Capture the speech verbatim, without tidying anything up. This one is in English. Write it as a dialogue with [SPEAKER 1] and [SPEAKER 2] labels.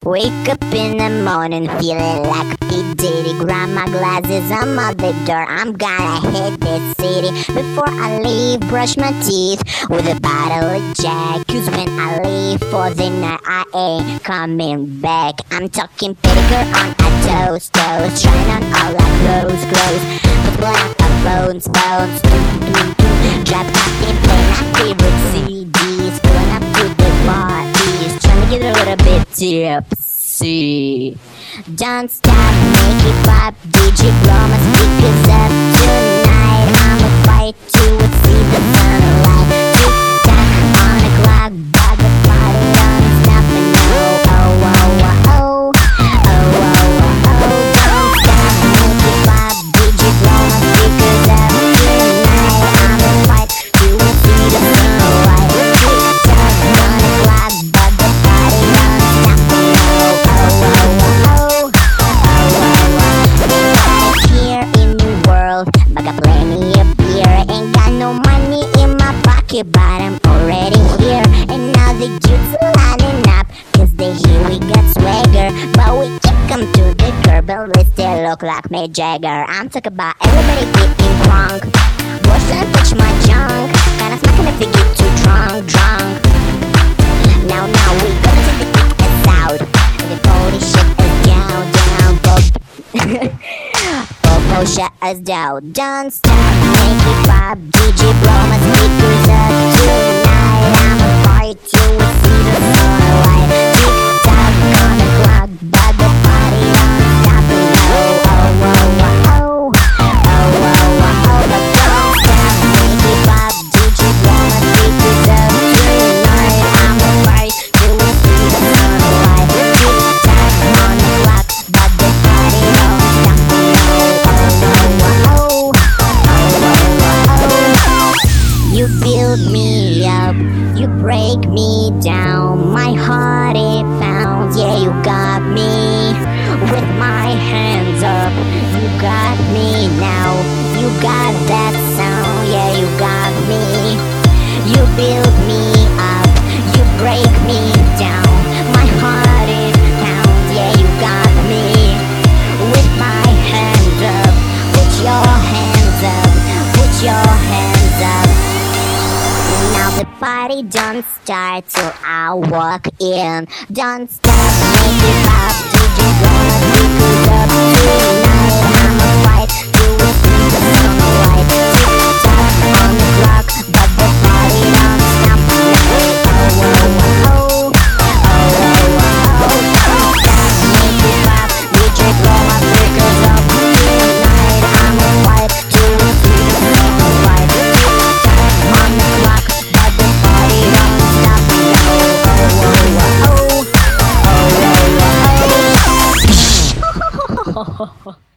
[SPEAKER 1] Wake up in the morning feeling like P. Diddy. Grab my glasses, I'm out the door. I'm gonna hit this city. Before I leave, brush my teeth with a bottle of Jack. Cause when I leave for the night, I ain't coming back. I'm talking pedicure on a toast, toast. Trying on all our clothes, clothes. But black our phones, phones. Drop out and play my favorite C Ds. Pulling up to the parties. Trying to get a little bit tipsy. Don't stop, make it pop. D J blow my speakers up tonight. I'ma fight to see the sunlight. Tick tock on the clock, but the party don't stop. And oh, oh, oh, oh, oh, oh, oh, oh, oh. Don't stop, make it pop. D J blow my speakers up tonight. I'ma fight to see the sunlight. Tick tock on the clock, but the party don't stop. And oh, oh, oh, oh. I got plenty of beer, ain't got no money in my pocket, but I'm already here. And now the youths are lining up, cause they hear we got swagger. But we kick them to the curb, but we still look like Mick Jagger. I'm talking about everybody getting drunk. Boys don't touch my junk, kinda smacking if you get too drunk, drunk. Now, now we gonna take the kick us out, and the body shit is down, down, but Popo shut us down. Don't stop, make it pop. D J blow my speakers up tonight. I'ma fight till we see the sunlight. Tick tock on the clock, but the party don't stop. Oh, oh, oh, oh, oh, oh, oh, oh, oh. But don't stop, make it pop. D J blow my speakers up tonight. I'ma fight till we see the sunlight. Tick tock on the clock, but the party don't stop. You build me up, you break me down. My heart it pounds, yeah, you got me. With my hands up, you got me now. You got that sound, yeah, you got me. You build me up, you break me down. My heart it pounds, yeah, you got me. With my hands up, put your hands up, put your hands up. Now the party don't start till I walk in. Don't stop, make it pop. D J gonna pick it up tonight. I'ma fight till we see the sunlight. Tick tock on the clock, but the party don't stop. Oh, oh, oh, oh, oh, oh, oh. Don't stop, make it pop. D J gonna pick us up tonight. I'ma fight till we see the sunlight. Tick tock on the clock. Oh, oh, oh, oh, oh.